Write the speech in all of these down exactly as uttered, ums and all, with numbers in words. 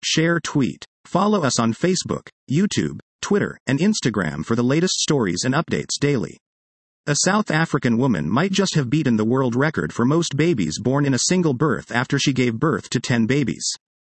Share tweet. Follow us on Facebook, YouTube, Twitter, and Instagram for the latest stories and updates daily. A South African woman might just have beaten the world record for most babies born in a single birth after she gave birth to ten babies.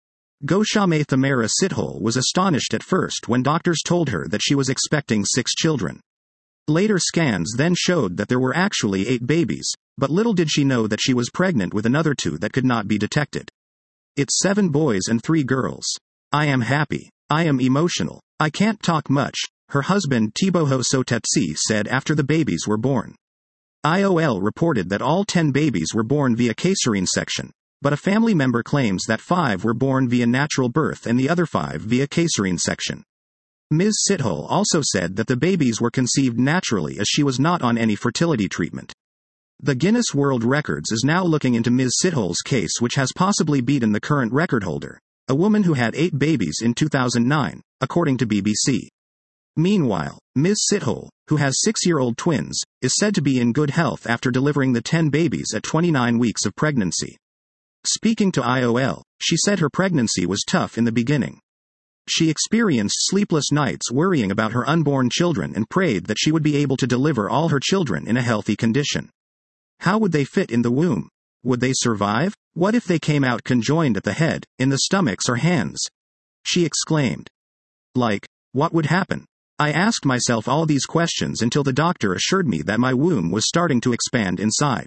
Gauchame Thamara Sithole was astonished at first when doctors told her that she was expecting six children. Later scans then showed that there were actually eight babies, but little did she know that she was pregnant with another two that could not be detected. It's seven boys and three girls. I am happy. I am emotional. I can't talk much, her husband Teboho Sotetsi said after the babies were born. I O L reported that all ten babies were born via caesarean section, but a family member claims that five were born via natural birth and the other five via caesarean section. Miz Sithole also said that the babies were conceived naturally as she was not on any fertility treatment. The Guinness World Records is now looking into Miz Sithole's case, which has possibly beaten the current record holder, a woman who had eight babies in two thousand nine, according to B B C. Meanwhile, Miz Sithole, who has six-year-old twins, is said to be in good health after delivering the ten babies at twenty-nine weeks of pregnancy. Speaking to I O L, she said her pregnancy was tough in the beginning. She experienced sleepless nights worrying about her unborn children and prayed that she would be able to deliver all her children in a healthy condition. How would they fit in the womb? Would they survive? What if they came out conjoined at the head, in the stomachs or hands? She exclaimed. Like, what would happen? I asked myself all these questions until the doctor assured me that my womb was starting to expand inside.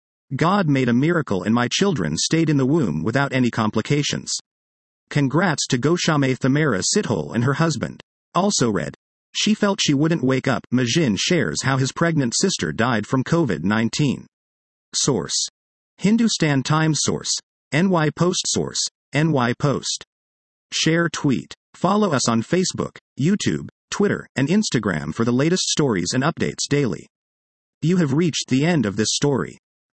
God made a miracle and my children stayed in the womb without any complications. Congrats to Gauchame Thamara Sithole and her husband. Also read. She felt she wouldn't wake up. Majin shares how his pregnant sister died from COVID nineteen. Source. Hindustan Times. Source. N Y Post. Source. N Y Post. Share tweet. Follow us on Facebook, YouTube, Twitter, and Instagram for the latest stories and updates daily. You have reached the end of this story.